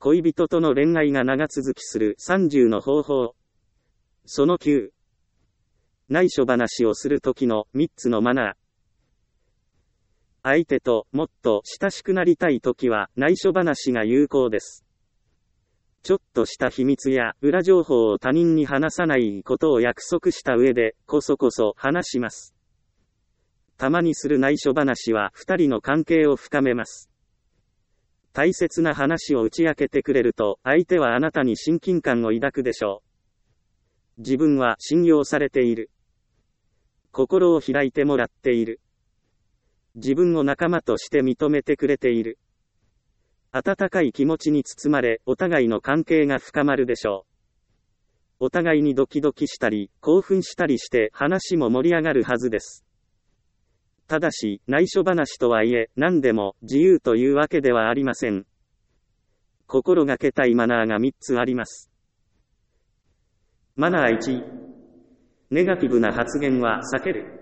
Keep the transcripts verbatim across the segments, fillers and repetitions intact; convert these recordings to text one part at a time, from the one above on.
恋人との恋愛が長続きするさんじゅうの方法。そのきゅう。内緒話をするときのみっつのマナー。相手ともっと親しくなりたいときは内緒話が有効です。ちょっとした秘密や裏情報を他人に話さないことを約束した上でこそこそ話します。たまにする内緒話は二人の関係を深めます。大切な話を打ち明けてくれると相手はあなたに親近感を抱くでしょう。自分は信用されている。心を開いてもらっている。自分を仲間として認めてくれている。温かい気持ちに包まれ、お互いの関係が深まるでしょう。お互いにドキドキしたり、興奮したりして話も盛り上がるはずです。ただし、内緒話とはいえ、何でも自由というわけではありません。心がけたいマナーがみっつあります。マナーいち、ネガティブな発言は避ける。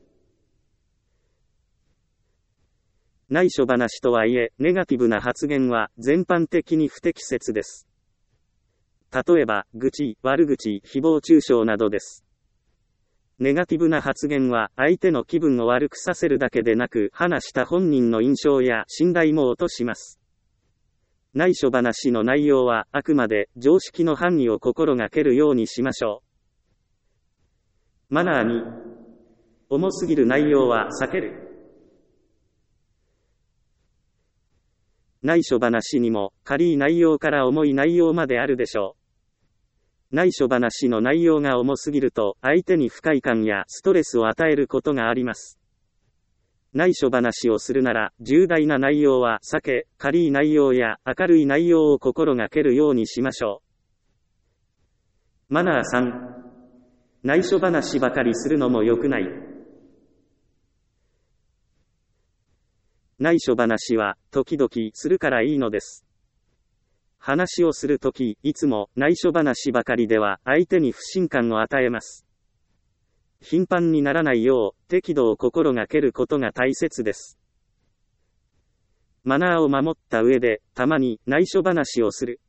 内緒話とはいえ、ネガティブな発言は全般的に不適切です。例えば、愚痴、悪口、誹謗中傷などです。ネガティブな発言は相手の気分を悪くさせるだけでなく、話した本人の印象や信頼も落とします。内緒話の内容はあくまで常識の範囲を心がけるようにしましょう。マナーに、重すぎる内容は避ける。内緒話にも軽い内容から重い内容まであるでしょう。内緒話の内容が重すぎると相手に不快感やストレスを与えることがあります。内緒話をするなら重大な内容は避け、軽い内容や明るい内容を心がけるようにしましょう。マナーさん、内緒話ばかりするのも良くない。内緒話は時々するからいいのです。話をするとき、いつも内緒話ばかりでは相手に不信感を与えます。頻繁にならないよう適度を心がけることが大切です。マナーを守った上でたまに内緒話をする。